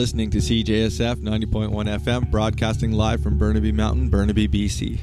Listening to CJSF 90.1 FM, broadcasting live from Burnaby Mountain, Burnaby, BC.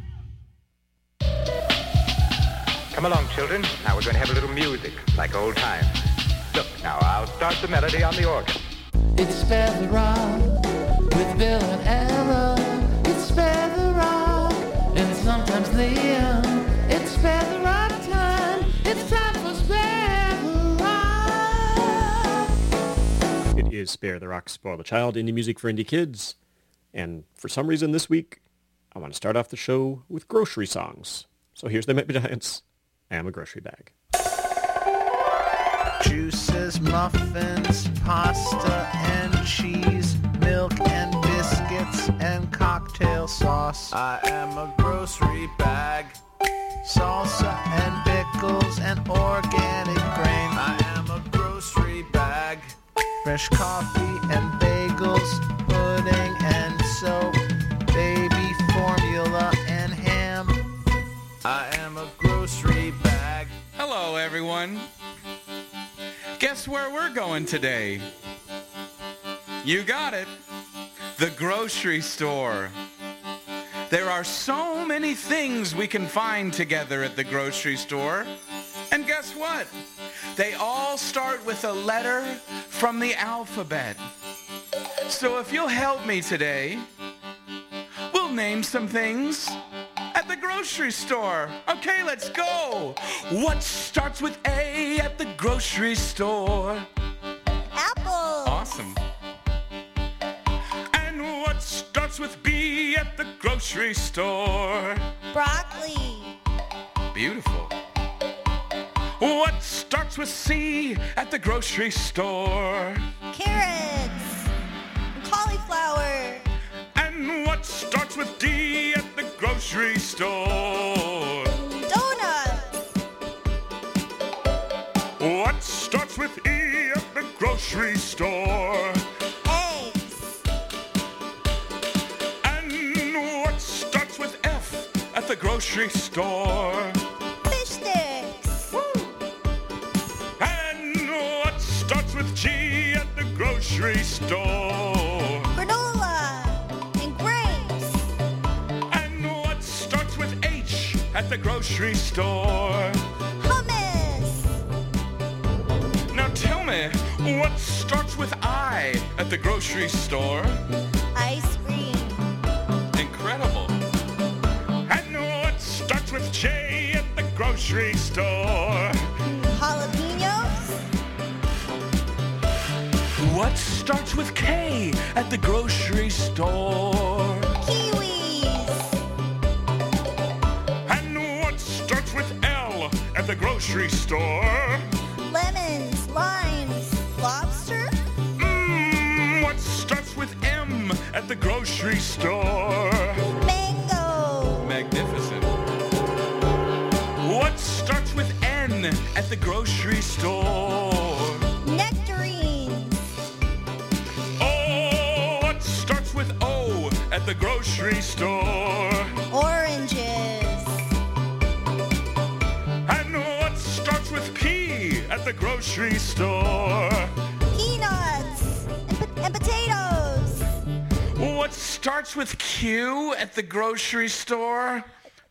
Come along, children. Now we're going to have a little music, like old times. Look, now I'll start the melody on the organ. It's Feather Rock with Bill and Ella. It's Feather Rock and sometimes Liam. It's Feather Rock time. It's time for Feather Rock. It is Spare the Rock, Spoil the Child, indie music for indie kids. And for some reason this week, I want to start off the show with grocery songs. So here's the Met Giants. I am a grocery bag. Juices, muffins, pasta and cheese, milk and biscuits and cocktail sauce. I am a grocery bag. Salsa and pickles and organic grain. I am a grocery bag. Fresh coffee and bagels, pudding and soap, baby formula and ham. I am a grocery bag. Hello, everyone. Guess where we're going today? You got it. The grocery store. There are so many things we can find together at the grocery store. And guess what? They all start with a letter from the alphabet. So if you'll help me today, we'll name some things at the grocery store. Okay, let's go. What starts with A at the grocery store? Apple. Awesome. And what starts with B at the grocery store? Broccoli. Beautiful. What starts with C at the grocery store? Carrots. Cauliflower. And what starts with D at the grocery store? Donuts. What starts with E at the grocery store? Eggs. And what starts with F at the grocery store? Fish sticks. Woo! And what starts with G at the grocery store? Granola. And grapes. And what starts with H at the grocery store? Hummus. Now tell me, what starts with I at the grocery store? Ice cream. Incredible. And what starts with J at the grocery store? Jalapenos. What starts with K at the grocery store? Kiwis. And what starts with L at the grocery store? Lemons. Limes. Lobster. What starts with M at the grocery store? Mango. Magnificent. What starts with N at the grocery store? Nectarines. Oh, what starts with O at the grocery store? Oranges. And what starts with P at the grocery store? Peanuts. And potatoes. What starts with Q at the grocery store?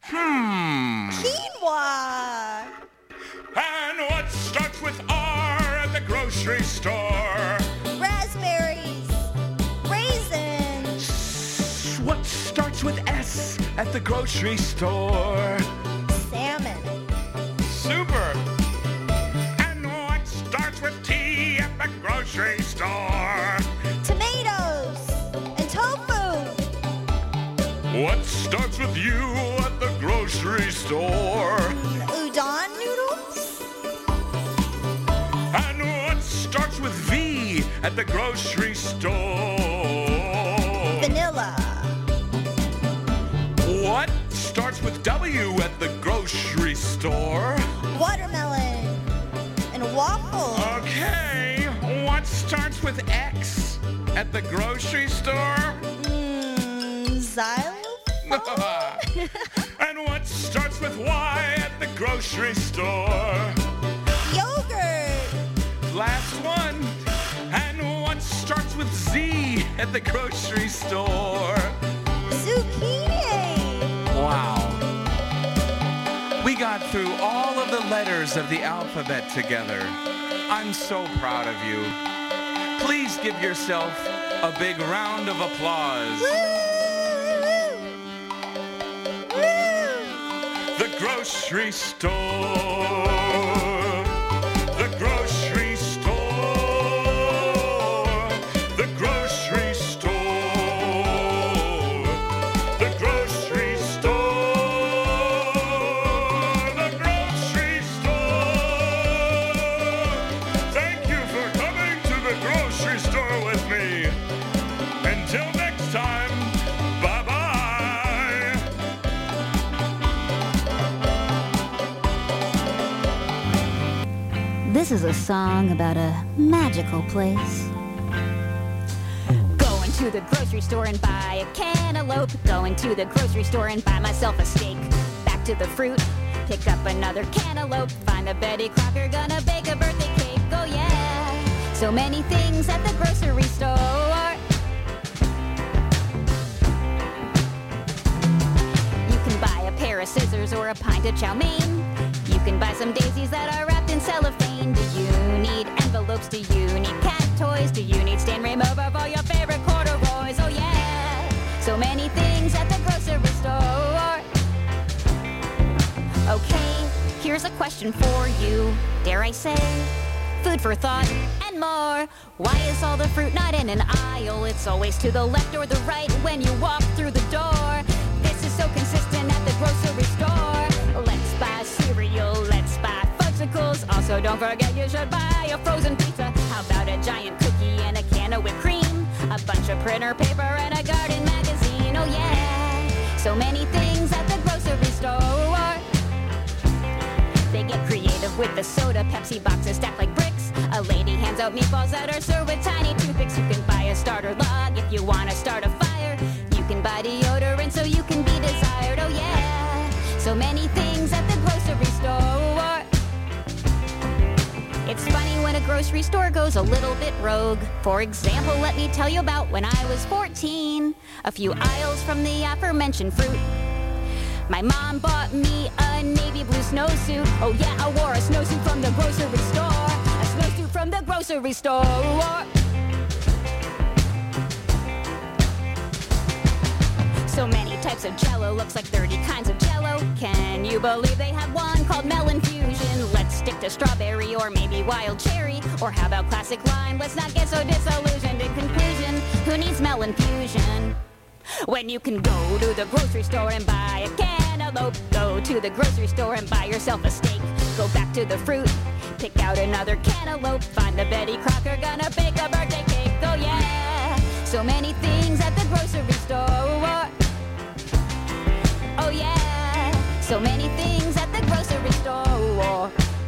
Quinoa. And what starts with R at the grocery store? Raspberries. Raisins. What starts with S at the grocery store? Salmon. Super. And what starts with T at the grocery store? Tomatoes. And tofu. What starts with U at the grocery store? Udon noodles. And what starts with V at the grocery store? Vanilla. What starts with W at the grocery store? Watermelon. And waffles. Okay, what starts with X at the grocery store? Xylophone. And what starts with Y at the grocery store? Yogurt. Last one. And what starts starts with Z at the grocery store. Zucchini. Wow. We got through all of the letters of the alphabet together. I'm so proud of you. Please give yourself a big round of applause. The grocery store. The grocery store. The grocery store. The grocery store. The grocery store. Thank you for coming to the grocery store with me. Until next time, bye-bye. This is a song about a magical place. Going to the grocery store and buy a cantaloupe. Going to the grocery store and buy myself a steak. Back to the fruit, pick up another cantaloupe. Find the Betty Crocker, gonna bake a birthday cake. Oh yeah, so many things at the grocery store. You can buy a pair of scissors or a pint of chow mein. You can buy some daisies that are wrapped in cellophane. Do you need envelopes? Do you need cat toys? Do you need stain remover for your favorite corduroys? Oh yeah, so many things at the grocery store. Okay, here's a question for you. Dare I say, food for thought and more. Why is all the fruit not in an aisle? It's always to the left or the right when you walk through the door. This is so consistent at the grocery store. Let's buy cereal, let's buy fudgsicles. Also, don't forget you should buy a frozen pizza. How about a giant cookie and a can of whipped cream? A bunch of printer paper and a garden magazine. Oh yeah, so many things at the grocery store. They get creative with the soda, Pepsi boxes stacked like bricks. A lady hands out meatballs that are served with tiny toothpicks. You can buy a starter log if you want to start a fire. You can buy deodorant so you can be desired. Oh yeah, so many things at the grocery store. It's funny when a grocery store goes a little bit rogue. For example, let me tell you about when I was 14. A few aisles from the aforementioned fruit. My mom bought me a navy blue snowsuit. Oh yeah, I wore a snowsuit from the grocery store. A snowsuit from the grocery store. So many types of Jell-O, looks like 30 kinds of Jell-O. Can you believe they have one called Melon Fusion? Let's stick to strawberry or maybe wild cherry. Or how about classic lime? Let's not get so disillusioned. In conclusion, who needs Melon Fusion when you can go to the grocery store and buy a cantaloupe? Go to the grocery store and buy yourself a steak. Go back to the fruit, pick out another cantaloupe. Find the Betty Crocker, gonna bake a birthday cake. Oh yeah, so many things at the grocery store. Oh yeah, so many things at the grocery store.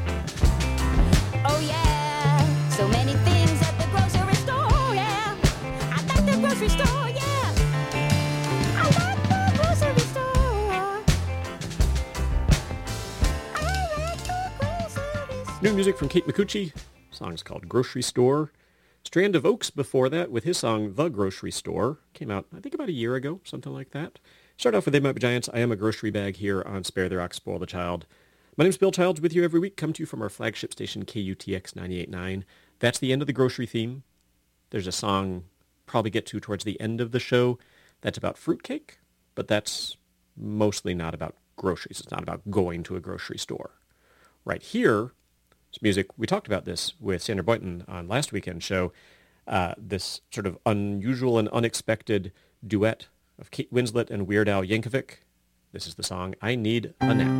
Oh yeah, so many things at the grocery store, yeah. I like the grocery store, yeah. I like the grocery store. I like the grocery store. New music from Kate Micucci. The song's called Grocery Store. Strand of Oaks before that with his song The Grocery Store. Came out, I think, about a year ago, something like that. Start off with They Might Be Giants. I Am a Grocery Bag here on Spare the Rock, Spoil the Child. My name's Bill Childs, with you every week. Come to you from our flagship station, KUTX 98.9. That's the end of the grocery theme. There's a song probably get to towards the end of the show that's about fruitcake, but that's mostly not about groceries. It's not about going to a grocery store. Right here, it's music. We talked about this with Sandra Boynton on last weekend's show. This sort of unusual and unexpected duet of Kate Winslet and Weird Al Yankovic. This is the song, I Need a Nap.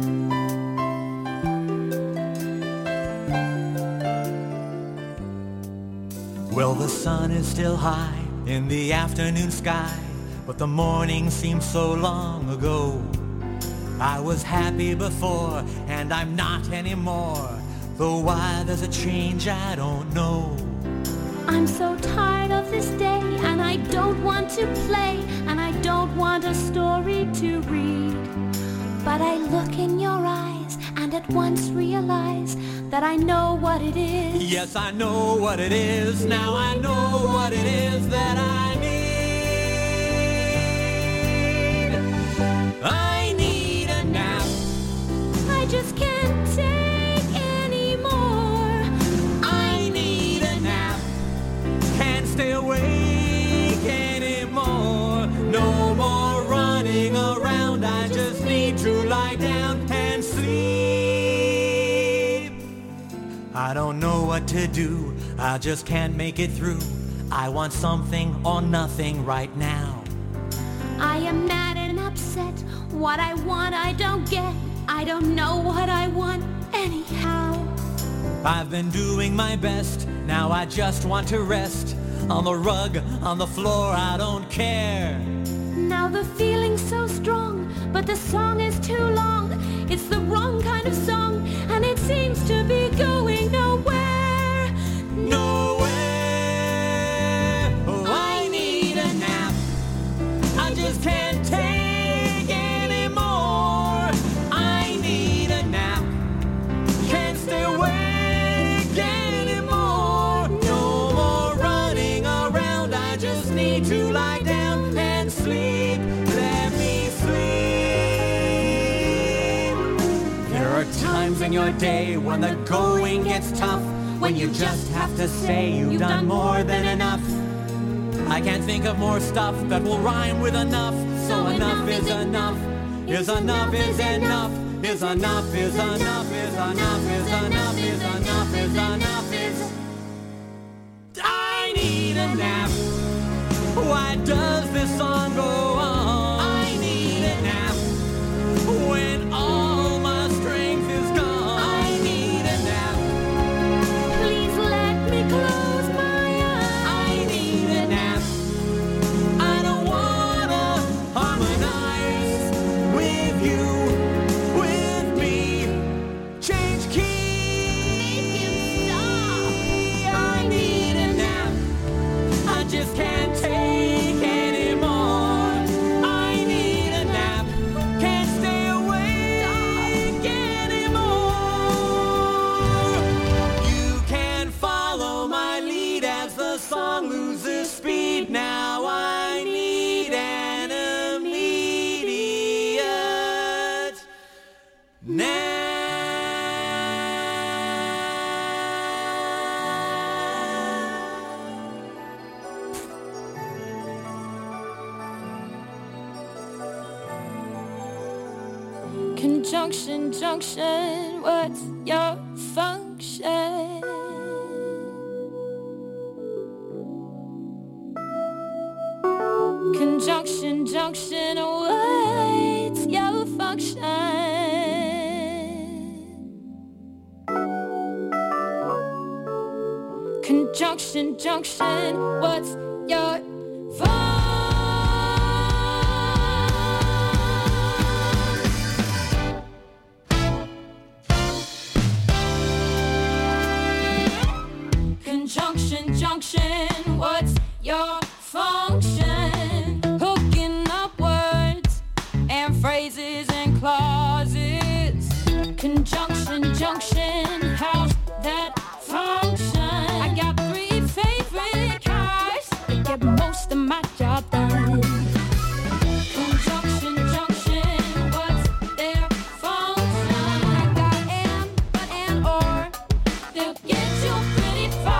Well, the sun is still high in the afternoon sky, but the morning seems so long ago. I was happy before, and I'm not anymore, though why there's a change I don't know. I'm so tired of this day, and I don't want to play, and I don't want a story to read. But I look in your eyes, and at once realize that I know what it is. Yes, I know what it is. Now I know what it is that I need. I need a nap. I just can't take any more. I need a nap. Can't stay awake anymore. No more running around. I just need to lie down and sleep. I don't know what to do. I just can't make it through. I want something or nothing right now. I am mad and upset. What I want I don't get. I don't know what I want anyhow. I've been doing my best. Now I just want to rest. On the rug, on the floor, I don't care. Now the feeling's so strong, but the song is too long. It's the wrong kind of song, and it seems to be going nowhere. Nowhere. Oh, I need a nap. I just can't take anymore. I need a nap. Can't stay awake anymore. No more running around. I just need to lie down and sleep. Let me sleep. There are times in your day when the going gets tough, when you just have to say you've done more than enough. I can't think of more stuff that will rhyme with enough. So enough is enough. Is enough is enough. Is enough is enough. Is enough is enough. Is enough is enough. Is I need a nap. Why does this song go on? I need a nap. When all my strength is gone, I need a nap. Please let me close my eyes. I need a nap. I don't wanna harmonize with you, with me. Change key. I need a nap. I just can't take anymore. I need a nap. Can't stay awake anymore. You can follow my lead as the song loses speed. Now I need an immediate nap. Conjunction, junction, what's your function? Conjunction, junction, what's your function? Conjunction, junction, what's your function? Conjunction, junction, what's your function? Hooking up words and phrases and clauses. Conjunction, junction, how's that function? I got 3 favorite cars that get most of my job done. Conjunction, junction, what's their function? I got and, but and, or, they'll get you pretty far.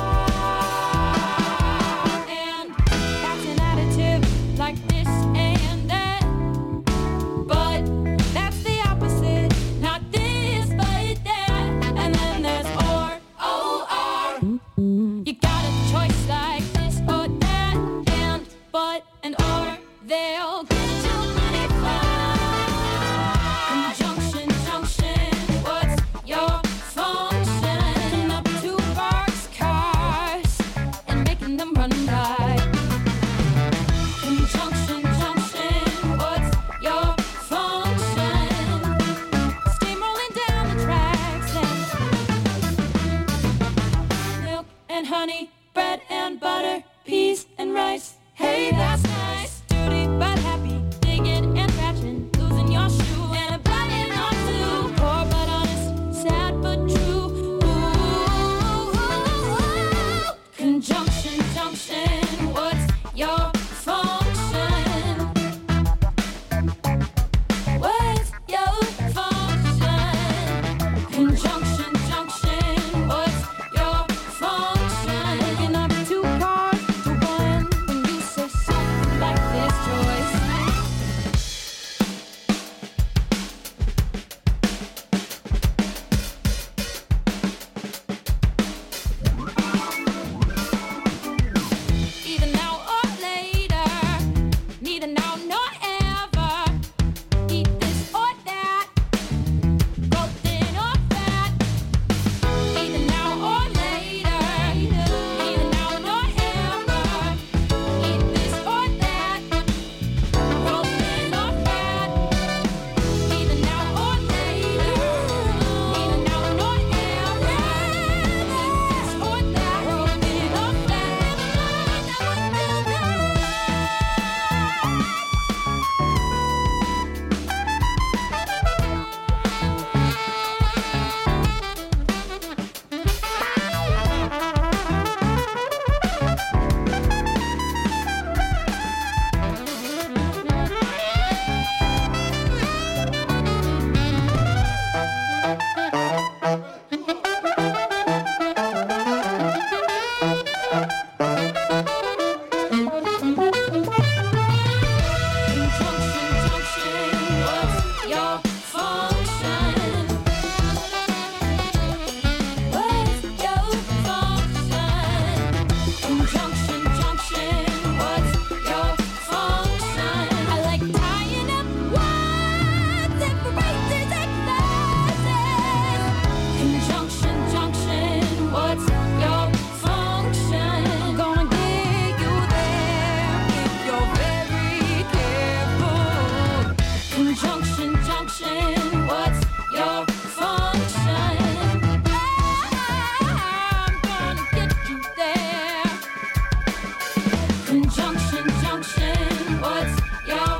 And that's an additive like this and that. But that's the opposite, not this but that. And then there's or, O-R. You got a choice like this or that. And, but, and or, they'll get you pretty far. Conjunction, junction, what's your function? Picking up 2 boxcars and making them run by. Conjunction, junction, what's your function? Steamrolling down the tracks and milk and honey, bread and butter, peas and rice. Hey, that's nice. Duty, but Conjunction, junction, what's your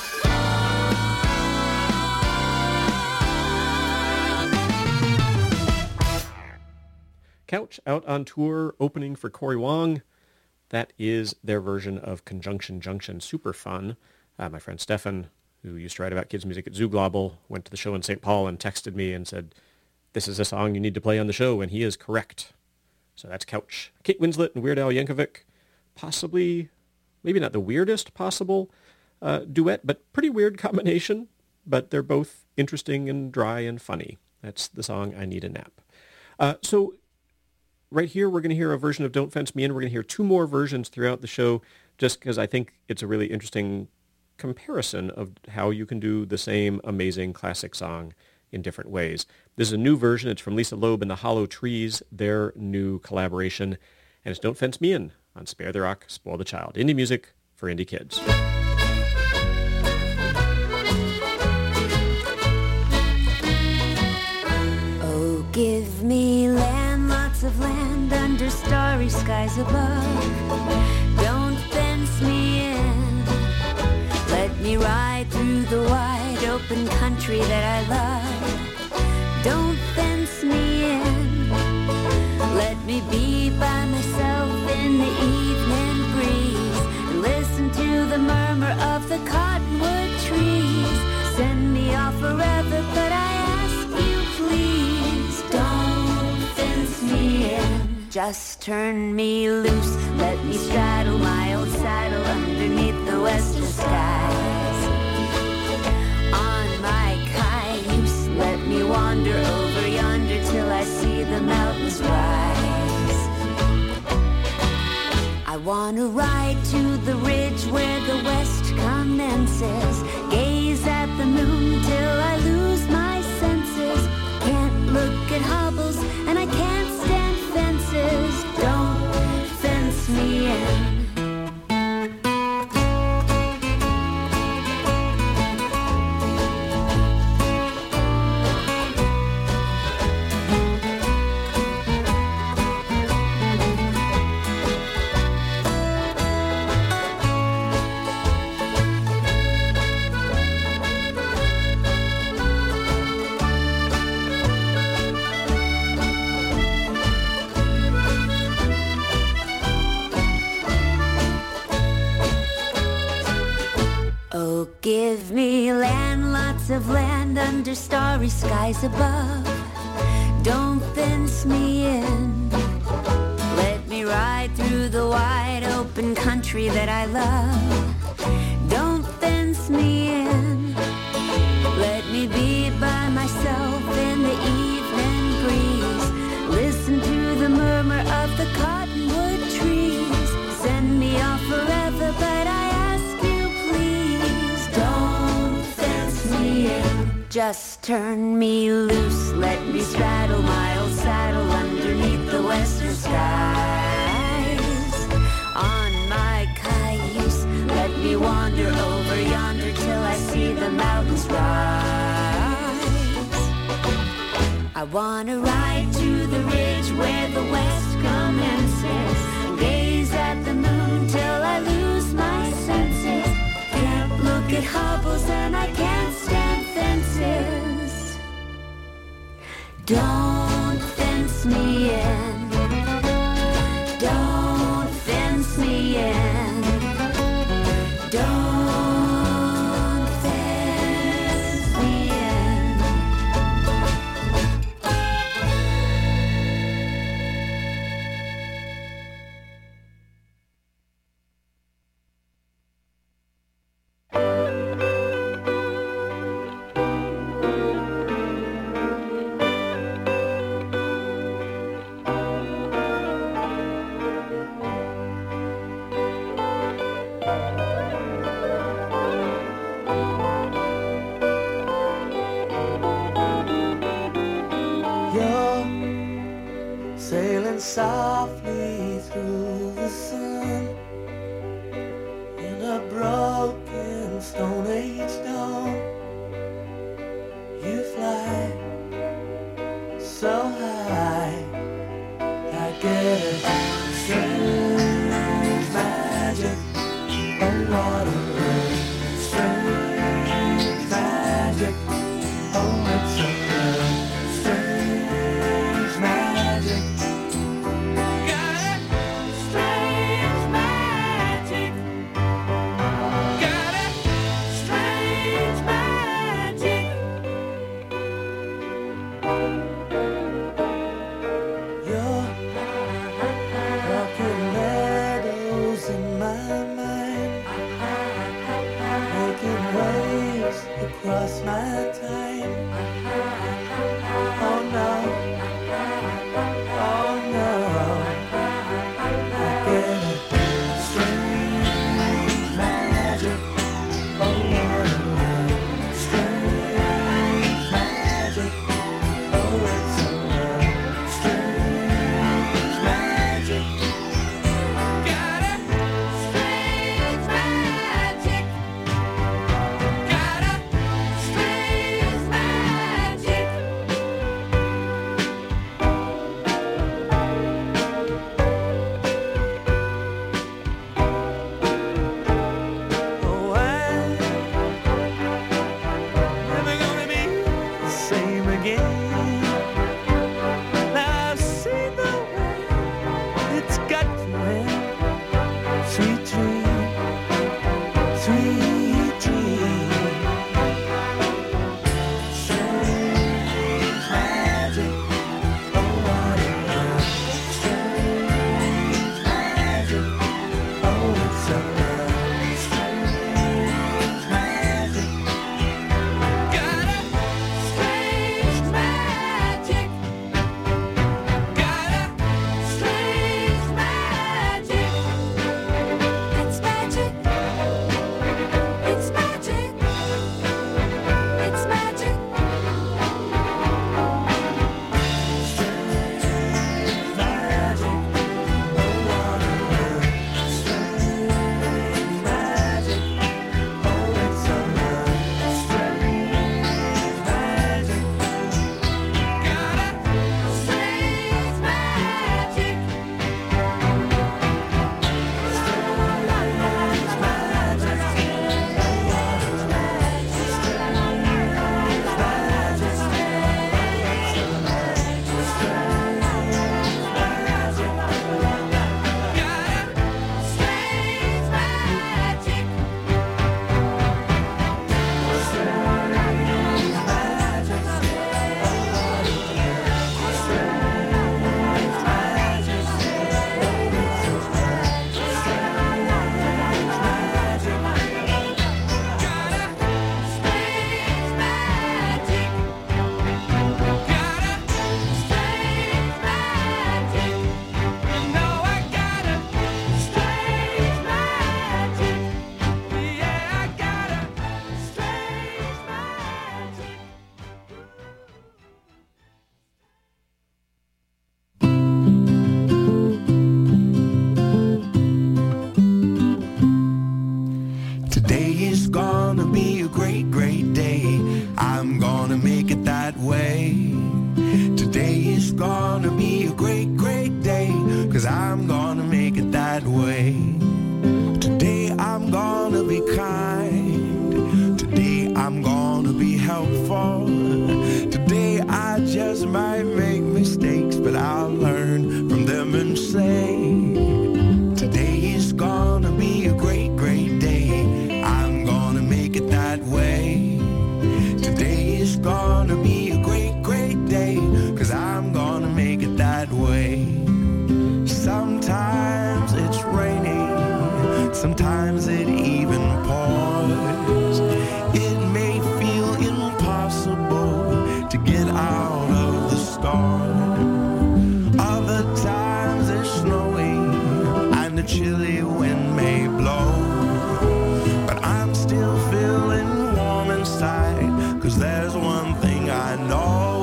Couch out on tour, opening for Cory Wong. That is their version of Conjunction Junction. Super fun. My friend Stefan, who used to write about kids' music at Zoo Global, went to the show in St. Paul and texted me and said, this is a song you need to play on the show, and he is correct. So that's Couch. Kate Winslet and Weird Al Yankovic. Possibly, maybe not the weirdest possible duet, but pretty weird combination. But they're both interesting and dry and funny. That's the song I Need a Nap. So right here, we're going to hear a version of Don't Fence Me In. We're going to hear two more versions throughout the show, just because I think it's a really interesting comparison of how you can do the same amazing classic song in different ways. This is a new version. It's from Lisa Loeb and the Hollow Trees, their new collaboration. And it's Don't Fence Me In on Spare the Rock, Spoil the Child. Indie music for indie kids. Oh, give me land, lots of land under starry skies above. Don't fence me in. Let me ride through the wide open country that I love. Don't fence me in. Let me be by myself in the evening breeze and listen to the murmur of the cottonwood trees. Send me off forever, but I ask you please, don't fence me in. Just turn me loose, let me straddle my old saddle underneath the western skies. On my cayuse, let me wander over yonder till I see the mountains rise. I wanna ride to the ridge where the west commences, gaze at the moon till I lose my senses. Can't look at hobbles and I can't stand fences. Don't fence me in. Give me land, lots of land under starry skies above. Don't fence me in. Let me ride through the wide open country that I love. Don't fence me in. Let me be by myself in the evening breeze. Listen to the murmur of the cottonwood trees. Send me off forever, but I ask you please, don't fence me in. Just turn me loose, let me straddle my old saddle underneath the western skies. On my cayuse, let me wander over yonder till I see the mountains rise. I wanna ride to the ridge where the west commences, and gaze at the moon till I lose my senses. Can't look at hobbles and I can't stand fences. Don't fence me in. Don't fence me in. Don't fence me in. across my time. Oh no, oh no, I get a strange magic. Oh no, strange magic. Oh, it's a strange magic. Got a strange magic. Got a strange magic. Oh, I'm never gonna be the same again. Now I've seen the way it's got to end. Sweet dream, sweet dream. Strange magic. Oh, what a strange magic. Oh, it's a strange magic. Got a strange magic. Got a strange magic. It's magic. It's magic. It's magic. Strange magic. Oh, what a strange magic. Oh, it's a strange magic. Got a strange magic. Today is gonna be a great, great day. I'm gonna make it that way. Today is gonna be a great, great day, 'cause I'm gonna make it that way. Today I'm gonna be kind. Today I'm gonna be helpful. Today I just might make mistakes, but I'll learn from them and say, today is gonna be a great, great day. I'm gonna make it that way. Today is gonna be a great, great day, 'cause I'm gonna make it that way. Sometimes it's raining, sometimes it even pours. It may feel impossible to get out of the storm. Other times it's snowing and the chilly wind may blow. But I'm still feeling warm inside, 'cause there's one thing I know.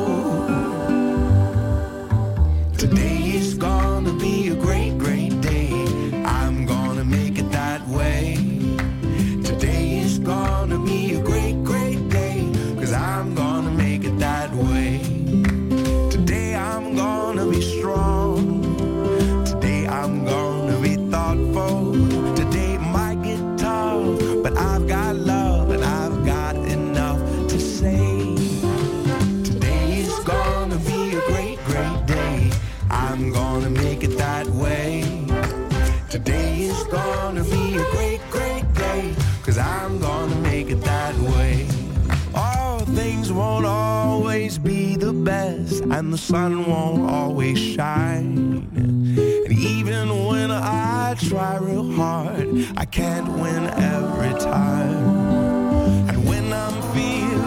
Today is gonna be a great, great day. I'm gonna make it that way. Today is gonna be a great, great day, 'cause I'm gonna make it that way. Today I'm gonna be strong. Today I'm gonna be thoughtful. Today might get tough, but I've got love and I've got enough to say. Today is gonna be a great, great day. I'm gonna make it that way. Today is gonna be a great, great day, 'cause I'm gonna make it that way. All things won't always be the best, and the sun won't always shine. And even when I try real hard, I can't win every time. And when I'm feeling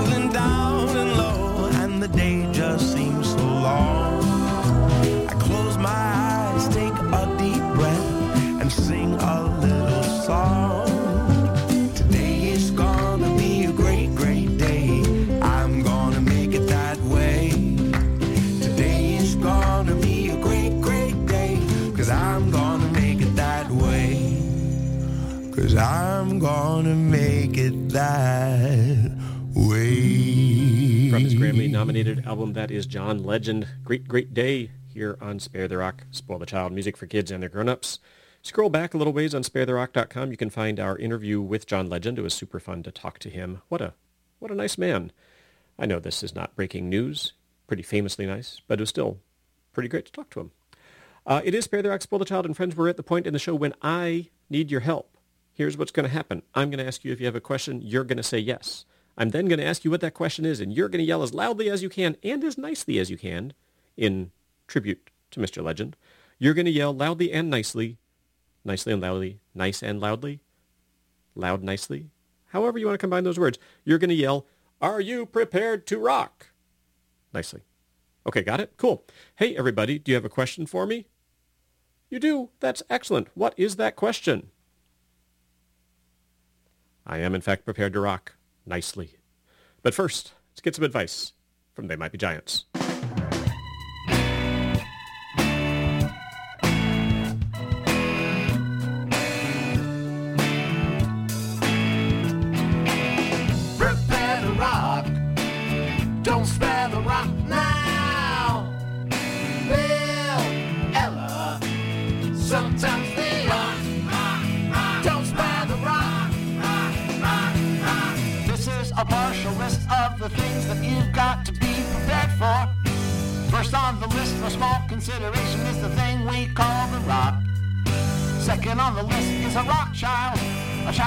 'cause I'm gonna make it that way. From his Grammy-nominated album, that is John Legend. Great, great day here on Spare the Rock, Spoil the Child, music for kids and their grown-ups. Scroll back a little ways on sparetherock.com. You can find our interview with John Legend. It was super fun to talk to him. What a nice man. I know this is not breaking news, pretty famously nice, but it was still pretty great to talk to him. It is Spare the Rock, Spoil the Child, and friends, we're at the point in the show when I need your help. Here's what's going to happen. I'm going to ask you if you have a question. You're going to say yes. I'm then going to ask you what that question is, and you're going to yell as loudly as you can and as nicely as you can in tribute to Mr. Legend. You're going to yell loudly and nicely and loudly, nice and loudly, loud nicely, however you want to combine those words. You're going to yell, "Are you prepared to rock?" Nicely. Okay, got it? Cool. Hey, everybody, do you have a question for me? You do? That's excellent. What is that question? I am, in fact, prepared to rock nicely. But first, let's get some advice from They Might Be Giants. Prepare to rock. Don't spare the rock now. Bill, Ella, sometimes Leon. Don't spare the rock. This is a partial list of the things that you've got to be prepared for. First on the list for small consideration is the thing we call the rock. Second on the list is a rock child.